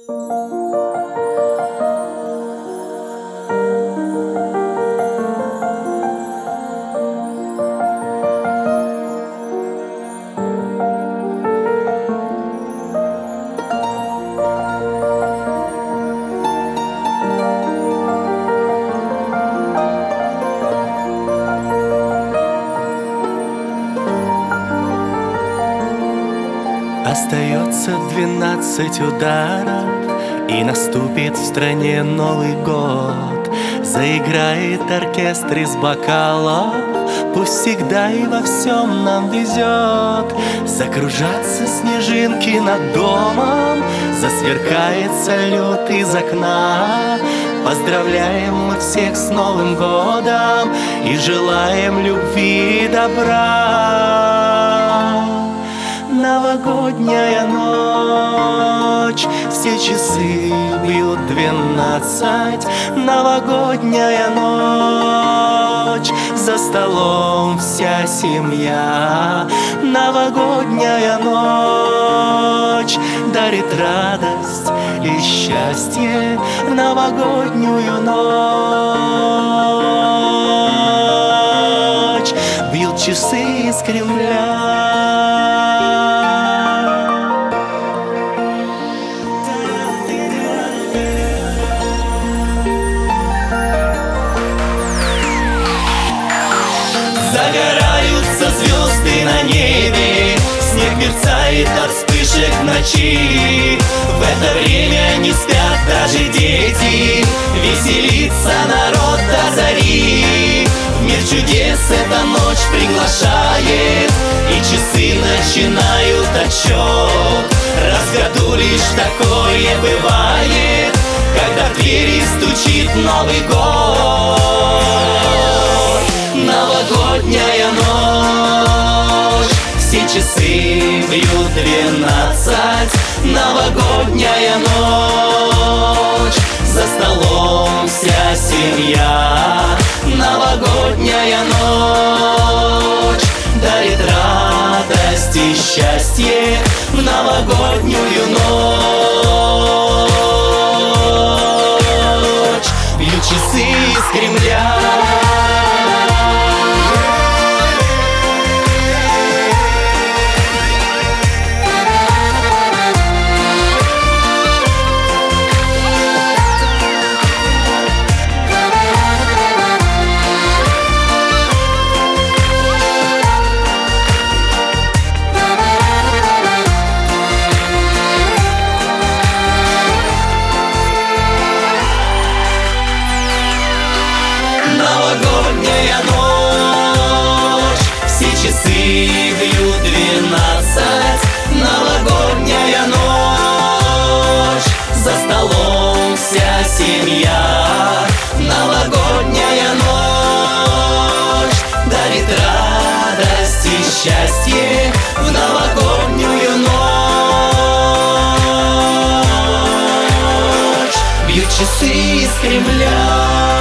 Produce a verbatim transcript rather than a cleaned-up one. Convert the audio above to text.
Остается двенадцать ударов, и наступит в стране Новый год. Заиграет оркестр из бокалов, пусть всегда и во всем нам везет. Закружатся снежинки над домом, засверкает салют из окна. Поздравляем мы всех с Новым годом и желаем любви и добра. Новогодняя ночь, все часы бьют двенадцать. Новогодняя ночь, за столом вся семья. Новогодняя ночь дарит радость и счастье. В новогоднюю ночь бьют часы из Кремля. Загораются звезды на небе, снег мерцает от вспышек ночи. В это время не спят даже дети, веселится народ до зари. В мир чудес эта ночь приглашает, и часы начинают отсчет. Раз в году лишь такое бывает, когда в двери стучит Новый год. Новогодняя ночь, все часы бьют двенадцать. Новогодняя ночь, за столом вся семья. Новогодняя ночь дарит радость и счастье. В новогоднюю ночь бьют часы из Кремля. Новогодняя ночь, все часы бьют двенадцать. Новогодняя ночь, за столом вся семья. Новогодняя ночь дарит радость и счастье. В новогоднюю ночь бьют часы из Кремля.